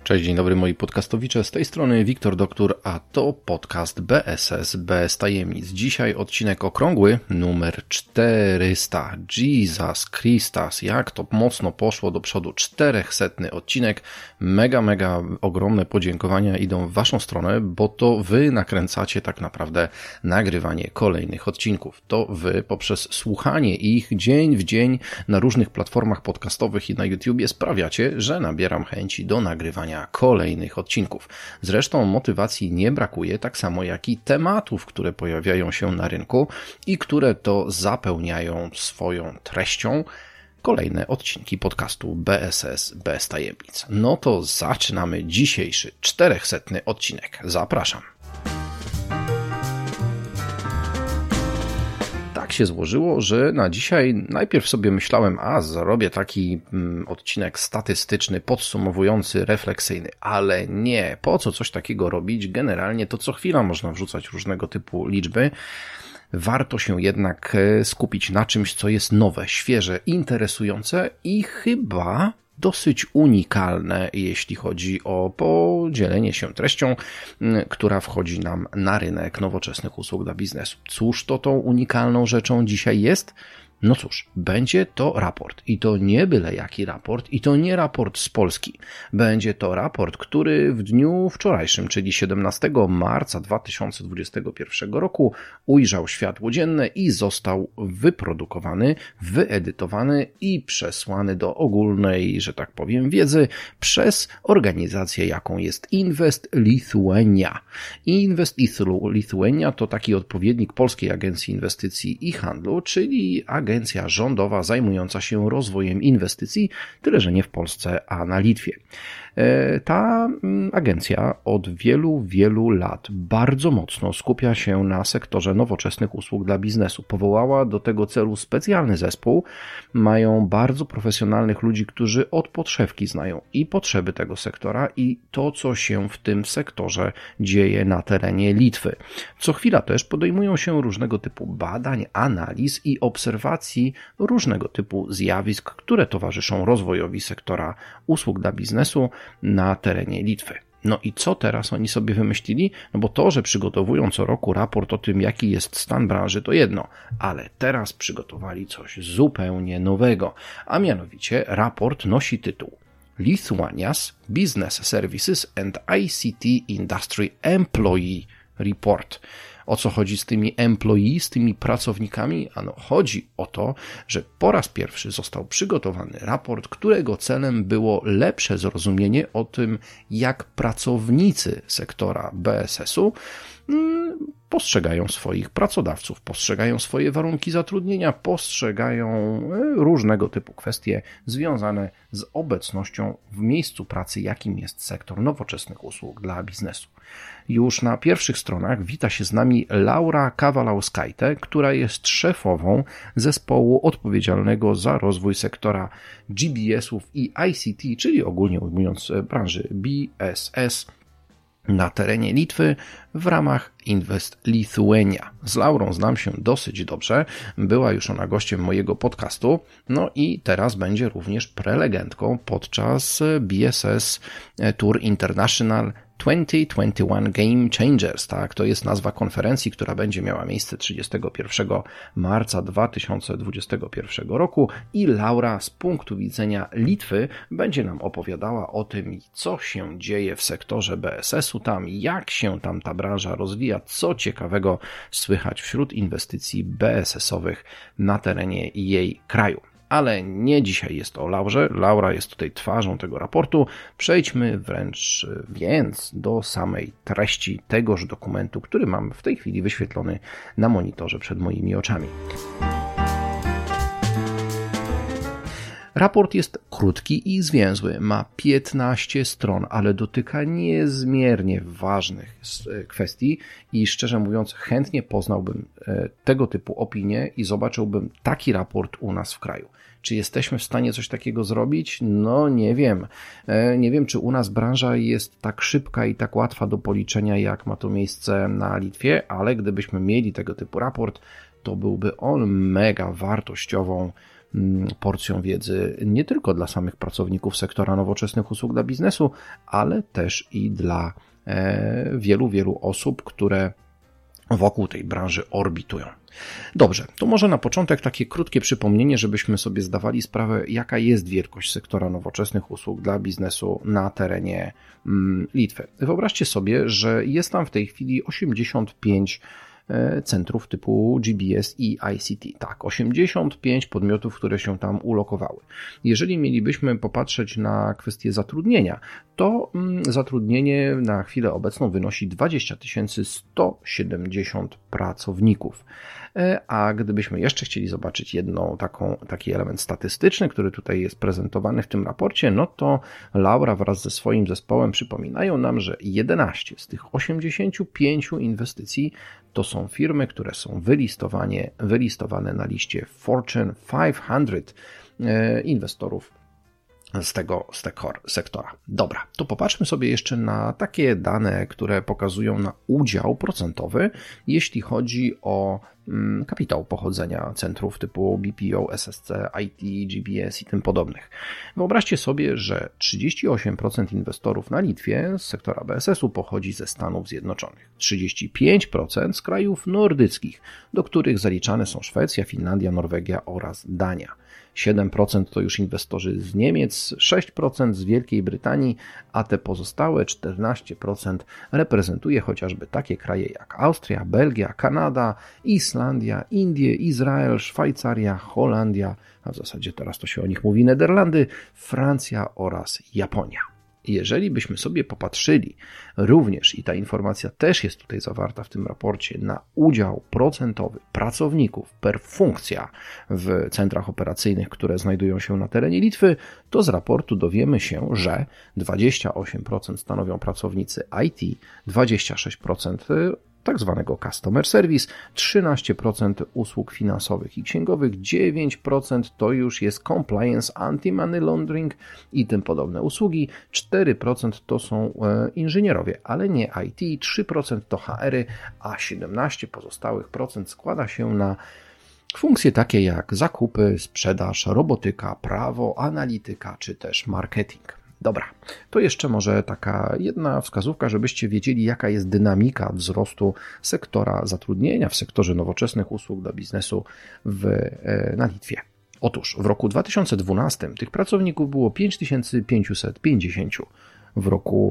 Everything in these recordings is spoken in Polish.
Cześć, dzień dobry moi podcastowicze, z tej strony Wiktor Doktor, a to podcast BSS bez tajemnic. Dzisiaj odcinek okrągły, numer 400. Jesus Christus, jak to mocno poszło do przodu, 400 odcinek. Mega ogromne podziękowania idą w waszą stronę, bo to wy nakręcacie tak naprawdę nagrywanie kolejnych odcinków. To wy poprzez słuchanie ich dzień w dzień na różnych platformach podcastowych i na YouTubie sprawiacie, że nabieram chęci do nagrywania kolejnych odcinków. Zresztą motywacji nie brakuje, tak samo jak i tematów, które pojawiają się na rynku i które to zapełniają swoją treścią kolejne odcinki podcastu BSS bez tajemnic. No to zaczynamy dzisiejszy 400 odcinek. Zapraszam. Tak się złożyło, że na dzisiaj najpierw sobie myślałem, zrobię taki odcinek statystyczny, podsumowujący, refleksyjny, ale nie, po co coś takiego robić? Generalnie to co chwila można wrzucać różnego typu liczby. Warto się jednak skupić na czymś, co jest nowe, świeże, interesujące i chyba dosyć unikalne, jeśli chodzi o podzielenie się treścią, która wchodzi nam na rynek nowoczesnych usług dla biznesu. Cóż to tą unikalną rzeczą dzisiaj jest? No cóż, będzie to raport i to nie byle jaki raport i to nie raport z Polski. Będzie to raport, który w dniu wczorajszym, czyli 17 marca 2021 roku ujrzał światło dzienne i został wyprodukowany, wyedytowany i przesłany do ogólnej, że tak powiem, wiedzy przez organizację, jaką jest Invest Lithuania. Invest Lithuania to taki odpowiednik Polskiej Agencji Inwestycji i Handlu, czyli agencja rządowa zajmująca się rozwojem inwestycji, tyle że nie w Polsce, a na Litwie. Ta agencja od wielu lat bardzo mocno skupia się na sektorze nowoczesnych usług dla biznesu. Powołała do tego celu specjalny zespół. Mają bardzo profesjonalnych ludzi, którzy od podszewki znają i potrzeby tego sektora i to, co się w tym sektorze dzieje na terenie Litwy. Co chwila też podejmują się różnego typu badań, analiz i obserwacji różnego typu zjawisk, które towarzyszą rozwojowi sektora usług dla biznesu na terenie Litwy. No i co teraz oni sobie wymyślili? No bo to, że przygotowują co roku raport o tym, jaki jest stan branży, to jedno, ale teraz przygotowali coś zupełnie nowego, a mianowicie raport nosi tytuł Lithuania's Business Services and ICT Industry Employee Report. O co chodzi z tymi employee, z tymi pracownikami? Ano, chodzi o to, że po raz pierwszy został przygotowany raport, którego celem było lepsze zrozumienie o tym, jak pracownicy sektora BSS-u postrzegają swoich pracodawców, postrzegają swoje warunki zatrudnienia, postrzegają różnego typu kwestie związane z obecnością w miejscu pracy, jakim jest sektor nowoczesnych usług dla biznesu. Już na pierwszych stronach wita się z nami Laura Kawalauskaite, która jest szefową zespołu odpowiedzialnego za rozwój sektora GBS-ów i ICT, czyli ogólnie ujmując branży BSS na terenie Litwy w ramach Invest Lithuania. Z Laurą znam się dosyć dobrze, była już ona gościem mojego podcastu, no i teraz będzie również prelegentką podczas BSS Tour International 2021 Game Changers, tak, to jest nazwa konferencji, która będzie miała miejsce 31 marca 2021 roku i Laura z punktu widzenia Litwy będzie nam opowiadała o tym, co się dzieje w sektorze BSS-u tam, jak się tam ta branża rozwija, co ciekawego słychać wśród inwestycji BSS-owych na terenie jej kraju. Ale nie dzisiaj jest o Laurze. Laura jest tutaj twarzą tego raportu. Przejdźmy więc do samej treści tegoż dokumentu, który mam w tej chwili wyświetlony na monitorze przed moimi oczami. Raport jest krótki i zwięzły, ma 15 stron, ale dotyka niezmiernie ważnych kwestii i szczerze mówiąc chętnie poznałbym tego typu opinie i zobaczyłbym taki raport u nas w kraju. Czy jesteśmy w stanie coś takiego zrobić? No nie wiem. Nie wiem, czy u nas branża jest tak szybka i tak łatwa do policzenia, jak ma to miejsce na Litwie, ale gdybyśmy mieli tego typu raport, to byłby on mega wartościową porcją wiedzy nie tylko dla samych pracowników sektora nowoczesnych usług dla biznesu, ale też i dla wielu osób, które wokół tej branży orbitują. Dobrze, to może na początek takie krótkie przypomnienie, żebyśmy sobie zdawali sprawę, jaka jest wielkość sektora nowoczesnych usług dla biznesu na terenie Litwy. Wyobraźcie sobie, że jest tam w tej chwili 85 centrów typu GBS i ICT. Tak, 85 podmiotów, które się tam ulokowały. Jeżeli mielibyśmy popatrzeć na kwestię zatrudnienia, to zatrudnienie na chwilę obecną wynosi 20 170 pracowników. A gdybyśmy jeszcze chcieli zobaczyć taki element statystyczny, który tutaj jest prezentowany w tym raporcie, no to Laura wraz ze swoim zespołem przypominają nam, że 11 z tych 85 inwestycji to są firmy, które są wylistowane na liście Fortune 500 inwestorów z tego sektora. Dobra, to popatrzmy sobie jeszcze na takie dane, które pokazują na udział procentowy, jeśli chodzi o kapitał pochodzenia centrów typu BPO, SSC, IT, GBS i tym podobnych. Wyobraźcie sobie, że 38% inwestorów na Litwie z sektora BSS-u pochodzi ze Stanów Zjednoczonych, 35% z krajów nordyckich, do których zaliczane są Szwecja, Finlandia, Norwegia oraz Dania. 7% to już inwestorzy z Niemiec, 6% z Wielkiej Brytanii, a te pozostałe 14% reprezentuje chociażby takie kraje jak Austria, Belgia, Kanada, Islandia, Indie, Izrael, Szwajcaria, Holandia, a w zasadzie teraz to się o nich mówi Niderlandy, Francja oraz Japonia. Jeżeli byśmy sobie popatrzyli również, i ta informacja też jest tutaj zawarta w tym raporcie, na udział procentowy pracowników per funkcja w centrach operacyjnych, które znajdują się na terenie Litwy, to z raportu dowiemy się, że 28% stanowią pracownicy IT, 26% tak zwanego customer service, 13% usług finansowych i księgowych, 9% to już jest compliance, anti-money laundering i tym podobne usługi, 4% to są inżynierowie, ale nie IT, 3% to HR-y, a 17% pozostałych procent składa się na funkcje takie jak zakupy, sprzedaż, robotyka, prawo, analityka czy też marketing. Dobra, to jeszcze może taka jedna wskazówka, żebyście wiedzieli, jaka jest dynamika wzrostu sektora zatrudnienia w sektorze nowoczesnych usług dla biznesu na Litwie. Otóż w roku 2012 tych pracowników było 5550, w roku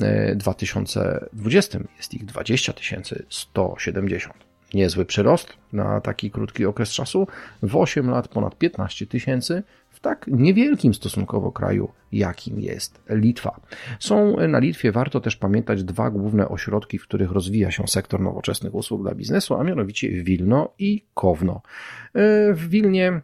2020 jest ich 20 170. Niezły przyrost na taki krótki okres czasu, w 8 lat ponad 15 000 w tak niewielkim stosunkowo kraju, jakim jest Litwa. Są na Litwie, warto też pamiętać, dwa główne ośrodki, w których rozwija się sektor nowoczesnych usług dla biznesu, a mianowicie Wilno i Kowno. W Wilnie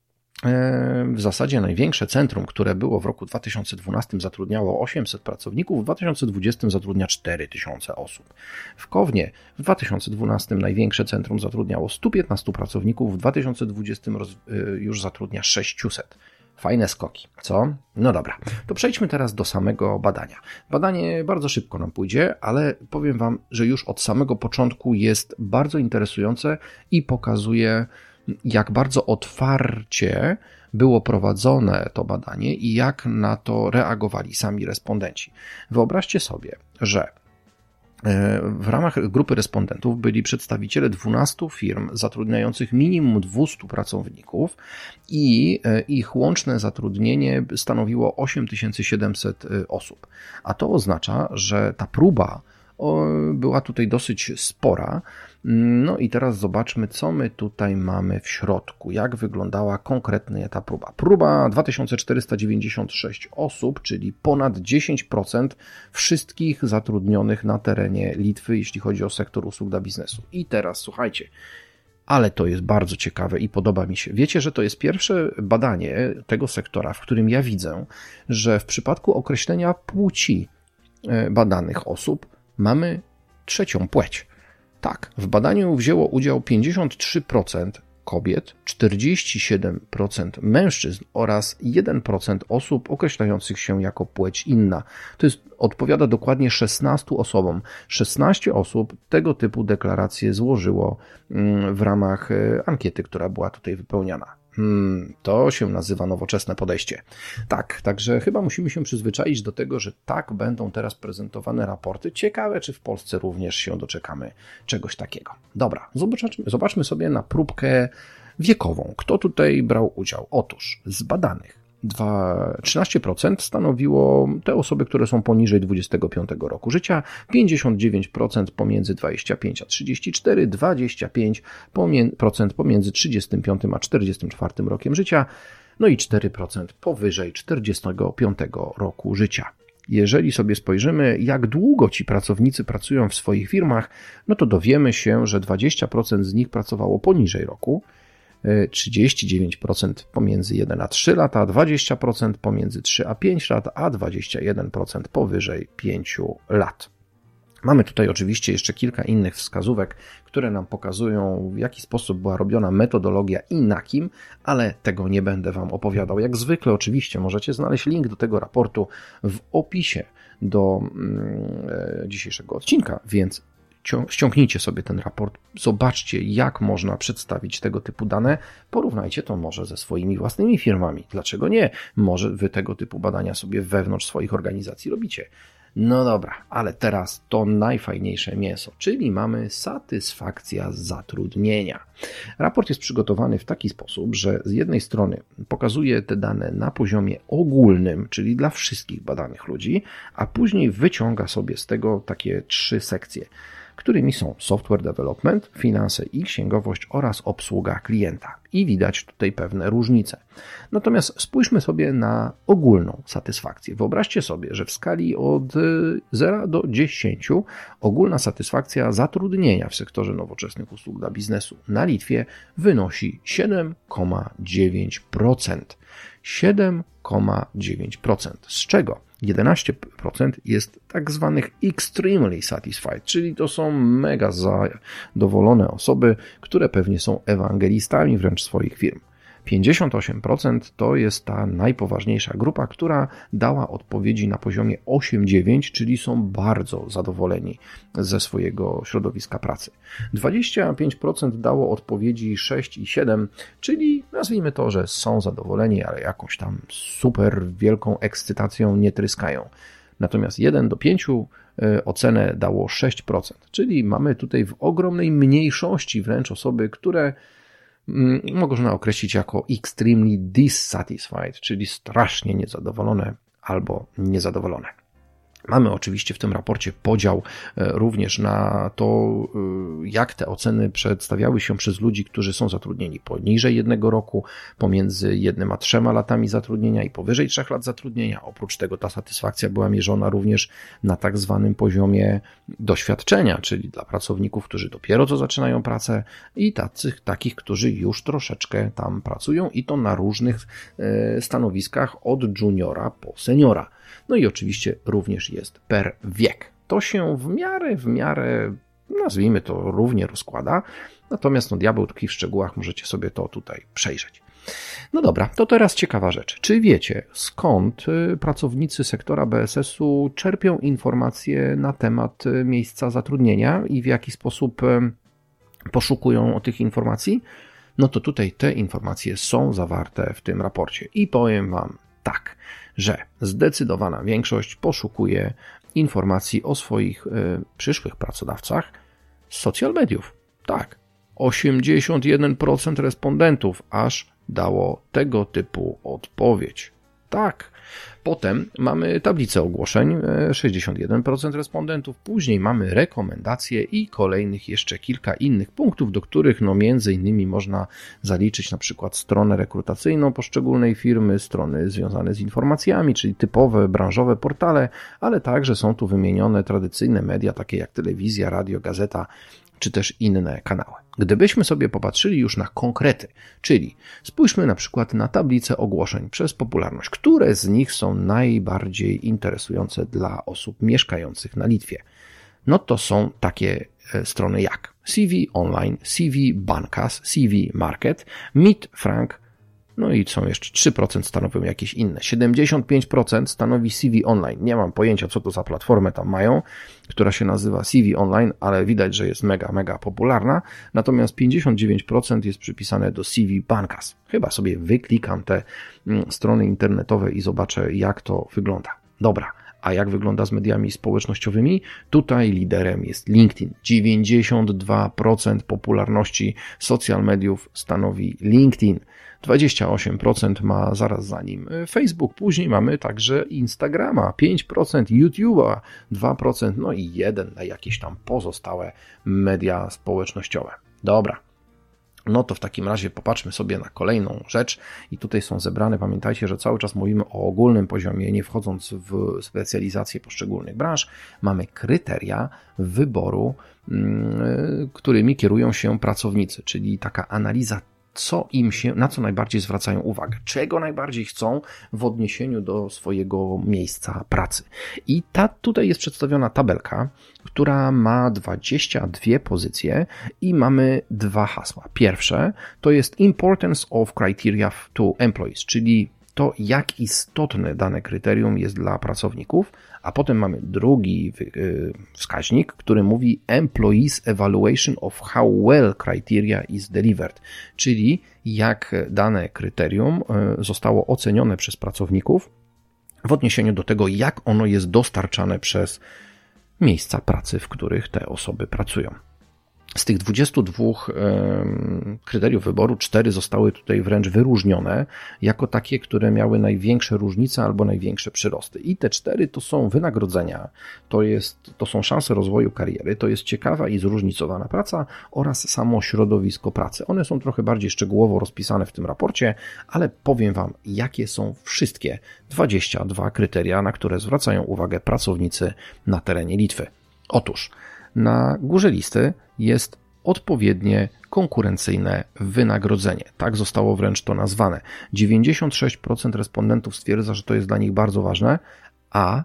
w zasadzie największe centrum, które było w roku 2012, zatrudniało 800 pracowników, w 2020 zatrudnia 4000 osób. W Kownie w 2012 największe centrum zatrudniało 115 pracowników, w 2020 już zatrudnia 600. Fajne skoki, co? No dobra, to przejdźmy teraz do samego badania. Badanie bardzo szybko nam pójdzie, ale powiem Wam, że już od samego początku jest bardzo interesujące i pokazuje, jak bardzo otwarcie było prowadzone to badanie i jak na to reagowali sami respondenci. Wyobraźcie sobie, że w ramach grupy respondentów byli przedstawiciele 12 firm zatrudniających minimum 200 pracowników i ich łączne zatrudnienie stanowiło 8700 osób. A to oznacza, że ta próba była tutaj dosyć spora. No i teraz zobaczmy, co my tutaj mamy w środku, jak wyglądała konkretnie ta próba. Próba 2496 osób, czyli ponad 10% wszystkich zatrudnionych na terenie Litwy, jeśli chodzi o sektor usług dla biznesu. I teraz słuchajcie, ale to jest bardzo ciekawe i podoba mi się. Wiecie, że to jest pierwsze badanie tego sektora, w którym ja widzę, że w przypadku określenia płci badanych osób mamy trzecią płeć. Tak, w badaniu wzięło udział 53% kobiet, 47% mężczyzn oraz 1% osób określających się jako płeć inna. To odpowiada dokładnie 16 osobom. 16 osób tego typu deklaracje złożyło w ramach ankiety, która była tutaj wypełniana. To się nazywa nowoczesne podejście. Tak, także chyba musimy się przyzwyczaić do tego, że tak będą teraz prezentowane raporty. Ciekawe, czy w Polsce również się doczekamy czegoś takiego. Dobra, zobaczmy sobie na próbkę wiekową. Kto tutaj brał udział? Otóż z badanych 13% stanowiło te osoby, które są poniżej 25 roku życia, 59% pomiędzy 25 a 34, 25% pomiędzy 35 a 44 rokiem życia, no i 4% powyżej 45 roku życia. Jeżeli sobie spojrzymy, jak długo ci pracownicy pracują w swoich firmach, no to dowiemy się, że 20% z nich pracowało poniżej roku, 39% pomiędzy 1 a 3 lata, 20% pomiędzy 3 a 5 lat, a 21% powyżej 5 lat. Mamy tutaj oczywiście jeszcze kilka innych wskazówek, które nam pokazują, w jaki sposób była robiona metodologia i na kim, ale tego nie będę Wam opowiadał. Jak zwykle oczywiście możecie znaleźć link do tego raportu w opisie do dzisiejszego odcinka, więc ściągnijcie sobie ten raport, zobaczcie, jak można przedstawić tego typu dane, porównajcie to może ze swoimi własnymi firmami. Dlaczego nie? Może Wy tego typu badania sobie wewnątrz swoich organizacji robicie. No dobra, ale teraz to najfajniejsze mięso, czyli mamy satysfakcja zatrudnienia. Raport jest przygotowany w taki sposób, że z jednej strony pokazuje te dane na poziomie ogólnym, czyli dla wszystkich badanych ludzi, a później wyciąga sobie z tego takie 3 sekcje, którymi są software development, finanse i księgowość oraz obsługa klienta. I widać tutaj pewne różnice. Natomiast spójrzmy sobie na ogólną satysfakcję. Wyobraźcie sobie, że w skali od 0 do 10 ogólna satysfakcja zatrudnienia w sektorze nowoczesnych usług dla biznesu na Litwie wynosi 7,9%. 7,9%. Z czego 11% jest tak zwanych extremely satisfied, czyli to są mega zadowolone osoby, które pewnie są ewangelistami wręcz swoich firm. 58% to jest ta najpoważniejsza grupa, która dała odpowiedzi na poziomie 8-9, czyli są bardzo zadowoleni ze swojego środowiska pracy. 25% dało odpowiedzi 6 i 7, czyli nazwijmy to, że są zadowoleni, ale jakąś tam super wielką ekscytacją nie tryskają. Natomiast 1 do 5 ocenę dało 6%, czyli mamy tutaj w ogromnej mniejszości wręcz osoby, które można określić jako extremely dissatisfied, czyli strasznie niezadowolone albo niezadowolone. Mamy oczywiście w tym raporcie podział również na to, jak te oceny przedstawiały się przez ludzi, którzy są zatrudnieni poniżej 1 roku, pomiędzy 1 a 3 latami zatrudnienia i powyżej 3 lat zatrudnienia. Oprócz tego ta satysfakcja była mierzona również na tak zwanym poziomie doświadczenia, czyli dla pracowników, którzy dopiero co zaczynają pracę i takich, którzy już troszeczkę tam pracują i to na różnych stanowiskach od juniora po seniora. No i oczywiście również jest per wiek. To się w miarę, nazwijmy to, równie rozkłada, natomiast diabeł tkwi w szczegółach, możecie sobie to tutaj przejrzeć. No dobra, to teraz ciekawa rzecz. Czy wiecie, skąd pracownicy sektora BSS-u czerpią informacje na temat miejsca zatrudnienia i w jaki sposób poszukują tych informacji? No to tutaj te informacje są zawarte w tym raporcie i powiem Wam tak, że zdecydowana większość poszukuje informacji o swoich przyszłych pracodawcach z social mediów. Tak, 81% respondentów aż dało tego typu odpowiedź. Tak. Potem mamy tablicę ogłoszeń, 61% respondentów, później mamy rekomendacje i kolejnych jeszcze kilka innych punktów, do których między innymi można zaliczyć na przykład stronę rekrutacyjną poszczególnej firmy, strony związane z informacjami, czyli typowe branżowe portale, ale także są tu wymienione tradycyjne media, takie jak telewizja, radio, gazeta, czy też inne kanały. Gdybyśmy sobie popatrzyli już na konkrety, czyli spójrzmy na przykład na tablicę ogłoszeń przez popularność, które z nich są najbardziej interesujące dla osób mieszkających na Litwie. No to są takie strony jak CV Online, CV Bankas, CV Market, Meet Frank, No i są jeszcze 3% stanowią jakieś inne. 75% stanowi CV Online. Nie mam pojęcia, co to za platformę tam mają, która się nazywa CV Online, ale widać, że jest mega popularna. Natomiast 59% jest przypisane do CV Bankas. Chyba sobie wyklikam te strony internetowe i zobaczę, jak to wygląda. Dobra. A jak wygląda z mediami społecznościowymi? Tutaj liderem jest LinkedIn. 92% popularności social mediów stanowi LinkedIn. 28% ma zaraz za nim Facebook, później mamy także Instagrama, 5% YouTube'a, 2%, no i 1% na jakieś tam pozostałe media społecznościowe. Dobra. No to w takim razie popatrzmy sobie na kolejną rzecz i tutaj są zebrane, pamiętajcie, że cały czas mówimy o ogólnym poziomie, nie wchodząc w specjalizację poszczególnych branż, mamy kryteria wyboru, którymi kierują się pracownicy, czyli taka analiza, na co najbardziej zwracają uwagę, czego najbardziej chcą w odniesieniu do swojego miejsca pracy. I tutaj jest przedstawiona tabelka, która ma 22 pozycje i mamy 2 hasła. Pierwsze to jest Importance of Criteria to Employees, czyli to, jak istotne dane kryterium jest dla pracowników, a potem mamy drugi wskaźnik, który mówi Employees Evaluation of how well criteria is delivered, czyli jak dane kryterium zostało ocenione przez pracowników w odniesieniu do tego, jak ono jest dostarczane przez miejsca pracy, w których te osoby pracują. Z tych 22 kryteriów wyboru 4 zostały tutaj wręcz wyróżnione jako takie, które miały największe różnice albo największe przyrosty. I te 4 to są wynagrodzenia, to są szanse rozwoju kariery, to jest ciekawa i zróżnicowana praca oraz samo środowisko pracy. One są trochę bardziej szczegółowo rozpisane w tym raporcie, ale powiem Wam, jakie są wszystkie 22 kryteria, na które zwracają uwagę pracownicy na terenie Litwy. Otóż na górze listy jest odpowiednie konkurencyjne wynagrodzenie. Tak zostało wręcz to nazwane. 96% respondentów stwierdza, że to jest dla nich bardzo ważne, a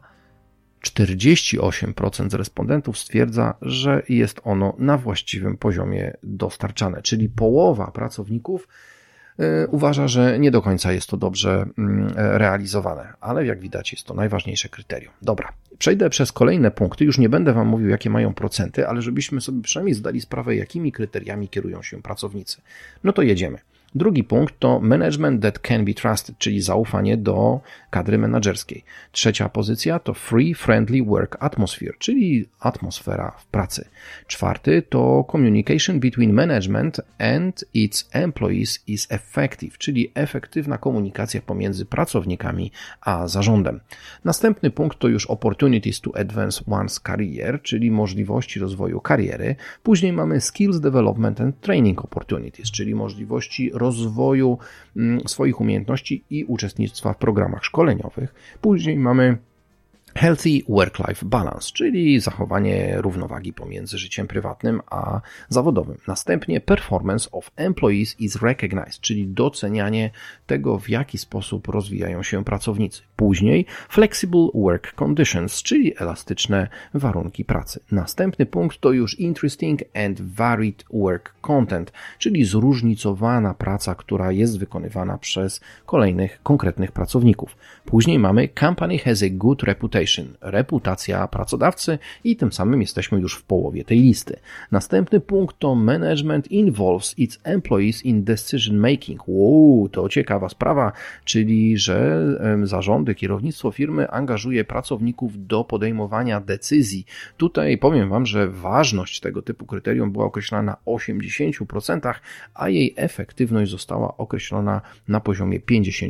48% respondentów stwierdza, że jest ono na właściwym poziomie dostarczane, czyli połowa pracowników uważa, że nie do końca jest to dobrze realizowane, ale jak widać jest to najważniejsze kryterium. Dobra, przejdę przez kolejne punkty, już nie będę Wam mówił, jakie mają procenty, ale żebyśmy sobie przynajmniej zdali sprawę, jakimi kryteriami kierują się pracownicy. No to jedziemy. Drugi punkt to management that can be trusted, czyli zaufanie do kadry menedżerskiej. Trzecia pozycja to free, friendly work atmosphere, czyli atmosfera w pracy. Czwarty to communication between management and its employees is effective, czyli efektywna komunikacja pomiędzy pracownikami a zarządem. Następny punkt to już opportunities to advance one's career, czyli możliwości rozwoju kariery. Później mamy skills development and training opportunities, czyli możliwości rozwoju swoich umiejętności i uczestnictwa w programach szkoleniowych. Później mamy healthy work-life balance, czyli zachowanie równowagi pomiędzy życiem prywatnym a zawodowym. Następnie performance of employees is recognized, czyli docenianie tego, w jaki sposób rozwijają się pracownicy. Później flexible work conditions, czyli elastyczne warunki pracy. Następny punkt to już interesting and varied work content, czyli zróżnicowana praca, która jest wykonywana przez kolejnych konkretnych pracowników. Później mamy company has a good reputation, reputacja pracodawcy i tym samym jesteśmy już w połowie tej listy. Następny punkt to management involves its employees in decision making. To ciekawa sprawa, czyli że zarządy, kierownictwo firmy angażuje pracowników do podejmowania decyzji. Tutaj powiem Wam, że ważność tego typu kryterium była określona na 80%, a jej efektywność została określona na poziomie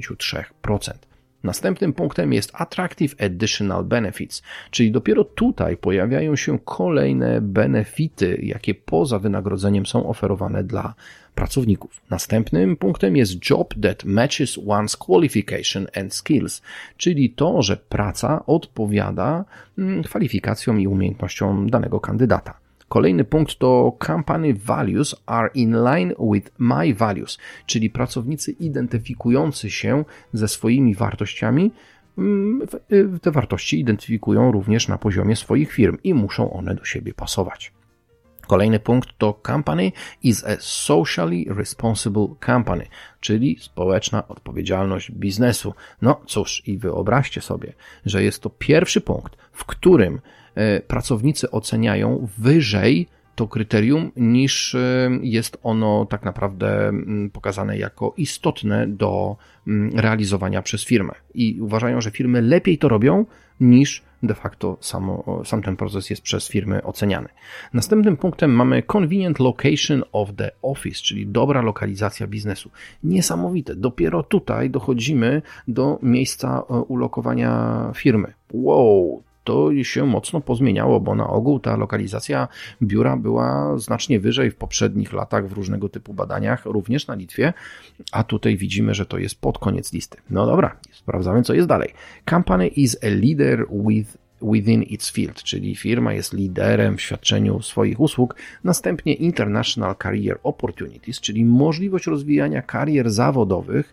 53%. Następnym punktem jest Attractive Additional Benefits, czyli dopiero tutaj pojawiają się kolejne benefity, jakie poza wynagrodzeniem są oferowane dla pracowników. Następnym punktem jest Job that matches one's qualification and skills, czyli to, że praca odpowiada kwalifikacjom i umiejętnościom danego kandydata. Kolejny punkt to Company Values are in line with my values, czyli pracownicy identyfikujący się ze swoimi wartościami, te wartości identyfikują również na poziomie swoich firm i muszą one do siebie pasować. Kolejny punkt to company is a socially responsible company, czyli społeczna odpowiedzialność biznesu. No cóż, i wyobraźcie sobie, że jest to pierwszy punkt, w którym pracownicy oceniają wyżej to kryterium, niż jest ono tak naprawdę pokazane jako istotne do realizowania przez firmę. I uważają, że firmy lepiej to robią, niż de facto sam ten proces jest przez firmy oceniany. Następnym punktem mamy convenient location of the office, czyli dobra lokalizacja biznesu. Niesamowite. Dopiero tutaj dochodzimy do miejsca ulokowania firmy. Wow! To się mocno pozmieniało, bo na ogół ta lokalizacja biura była znacznie wyżej w poprzednich latach w różnego typu badaniach, również na Litwie, a tutaj widzimy, że to jest pod koniec listy. No dobra, sprawdzamy, co jest dalej. Company is a leader within its field, czyli firma jest liderem w świadczeniu swoich usług. Następnie International Career Opportunities, czyli możliwość rozwijania karier zawodowych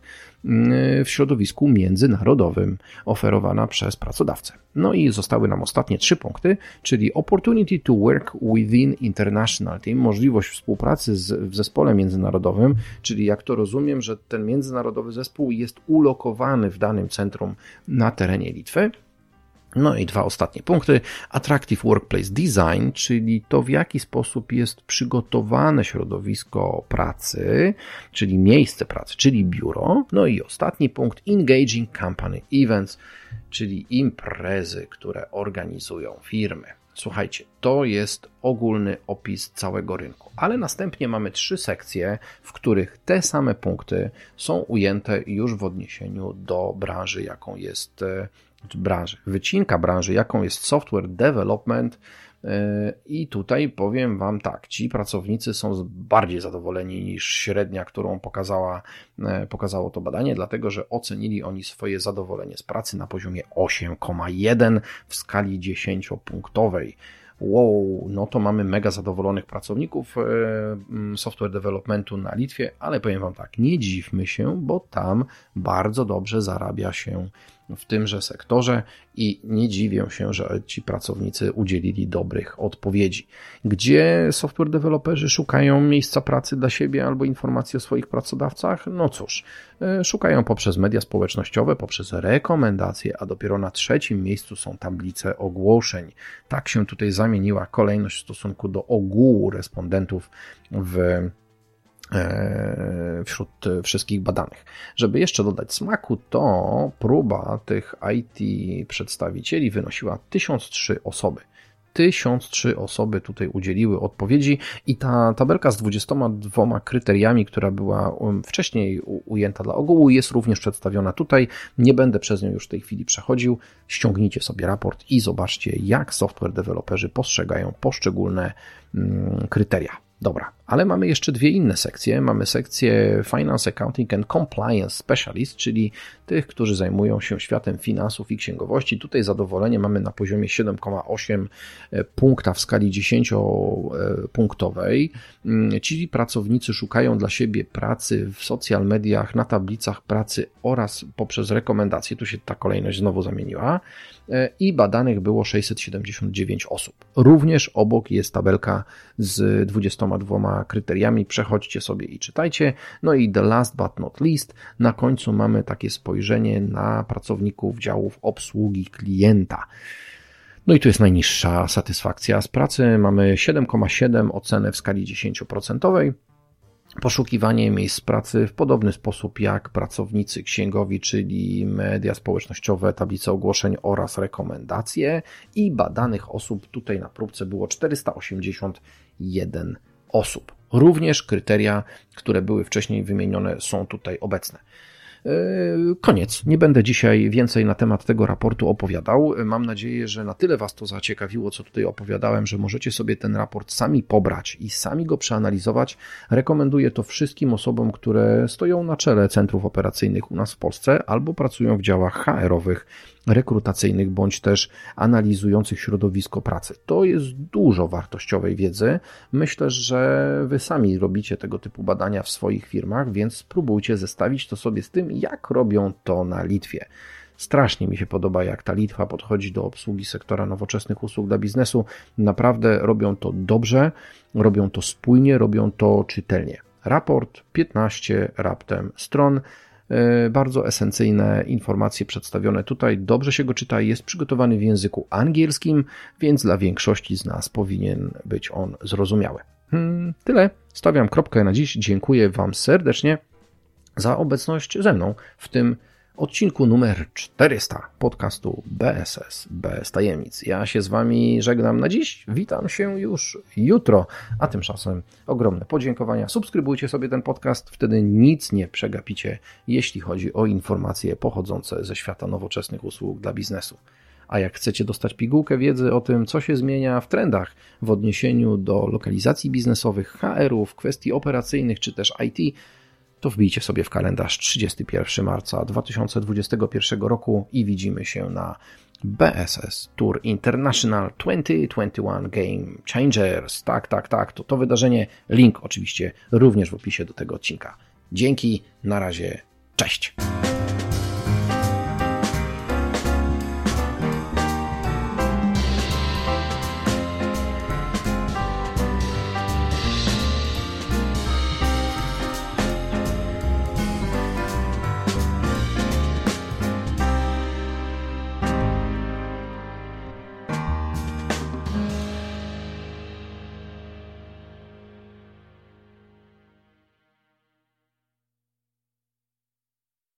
w środowisku międzynarodowym oferowana przez pracodawcę. No i zostały nam ostatnie 3 punkty, czyli Opportunity to work within international team, możliwość współpracy w zespole międzynarodowym, czyli jak to rozumiem, że ten międzynarodowy zespół jest ulokowany w danym centrum na terenie Litwy. No i 2 ostatnie punkty. Attractive Workplace Design, czyli to w jaki sposób jest przygotowane środowisko pracy, czyli miejsce pracy, czyli biuro. No i ostatni punkt. Engaging Company Events, czyli imprezy, które organizują firmy. Słuchajcie, to jest ogólny opis całego rynku, ale następnie mamy 3 sekcje, w których te same punkty są ujęte już w odniesieniu do branży, jaką jest wycinka branży, jaką jest software development. I tutaj powiem Wam tak, ci pracownicy są bardziej zadowoleni niż średnia, którą pokazało to badanie, dlatego że ocenili oni swoje zadowolenie z pracy na poziomie 8,1 w skali 10-punktowej. Wow, no to mamy mega zadowolonych pracowników software developmentu na Litwie, ale powiem Wam tak, nie dziwmy się, bo tam bardzo dobrze zarabia się w tymże sektorze i nie dziwię się, że ci pracownicy udzielili dobrych odpowiedzi. Gdzie software deweloperzy szukają miejsca pracy dla siebie albo informacji o swoich pracodawcach? No cóż, szukają poprzez media społecznościowe, poprzez rekomendacje, a dopiero na 3. miejscu są tablice ogłoszeń. Tak się tutaj zamieniła kolejność w stosunku do ogółu respondentów wśród wszystkich badanych. Żeby jeszcze dodać smaku, to próba tych IT przedstawicieli wynosiła 1003 osoby. 1003 osoby tutaj udzieliły odpowiedzi i ta tabelka z 22 kryteriami, która była wcześniej ujęta dla ogółu, jest również przedstawiona tutaj. Nie będę przez nią już w tej chwili przechodził. Ściągnijcie sobie raport i zobaczcie, jak software deweloperzy postrzegają poszczególne kryteria. Dobra, ale mamy jeszcze 2 inne sekcje. Mamy sekcję Finance, Accounting and Compliance Specialist, czyli tych, którzy zajmują się światem finansów i księgowości. Tutaj zadowolenie mamy na poziomie 7,8 punkta w skali 10-punktowej. Ci pracownicy szukają dla siebie pracy w social mediach, na tablicach pracy oraz poprzez rekomendacje. Tu się ta kolejność znowu zamieniła. I badanych było 679 osób. Również obok jest tabelka z 22 kryteriami. Przechodźcie sobie i czytajcie. No i the last but not least, na końcu mamy takie spojrzenie na pracowników działów obsługi klienta. No i tu jest najniższa satysfakcja z pracy. Mamy 7,7 ocenę w skali 10%. Poszukiwanie miejsc pracy w podobny sposób jak pracownicy księgowi, czyli media społecznościowe, tablice ogłoszeń oraz rekomendacje i badanych osób tutaj na próbce było 481 osób. Również kryteria, które były wcześniej wymienione, są tutaj obecne. Koniec. Nie będę dzisiaj więcej na temat tego raportu opowiadał. Mam nadzieję, że na tyle Was to zaciekawiło, co tutaj opowiadałem, że możecie sobie ten raport sami pobrać i sami go przeanalizować. Rekomenduję to wszystkim osobom, które stoją na czele centrów operacyjnych u nas w Polsce albo pracują w działach HR-owych, rekrutacyjnych, bądź też analizujących środowisko pracy. To jest dużo wartościowej wiedzy. Myślę, że Wy sami robicie tego typu badania w swoich firmach, więc spróbujcie zestawić to sobie z tym, jak robią to na Litwie. Strasznie mi się podoba, jak ta Litwa podchodzi do obsługi sektora nowoczesnych usług dla biznesu. Naprawdę robią to dobrze, robią to spójnie, robią to czytelnie. Raport, 15 raptem stron, bardzo esencyjne informacje przedstawione tutaj, dobrze się go czyta, jest przygotowany w języku angielskim, więc dla większości z nas powinien być on zrozumiały. Tyle, stawiam kropkę na dziś, dziękuję Wam serdecznie za obecność ze mną w tym odcinku numer 400 podcastu BSS bez tajemnic. Ja się z Wami żegnam na dziś, witam się już jutro, a tymczasem ogromne podziękowania. Subskrybujcie sobie ten podcast, wtedy nic nie przegapicie, jeśli chodzi o informacje pochodzące ze świata nowoczesnych usług dla biznesu. A jak chcecie dostać pigułkę wiedzy o tym, co się zmienia w trendach w odniesieniu do lokalizacji biznesowych, HR-ów, kwestii operacyjnych czy też IT, to wbijcie sobie w kalendarz 31 marca 2021 roku i widzimy się na BSS Tour International 2021 Game Changers. Tak, to wydarzenie. Link oczywiście również w opisie do tego odcinka. Dzięki, na razie, cześć.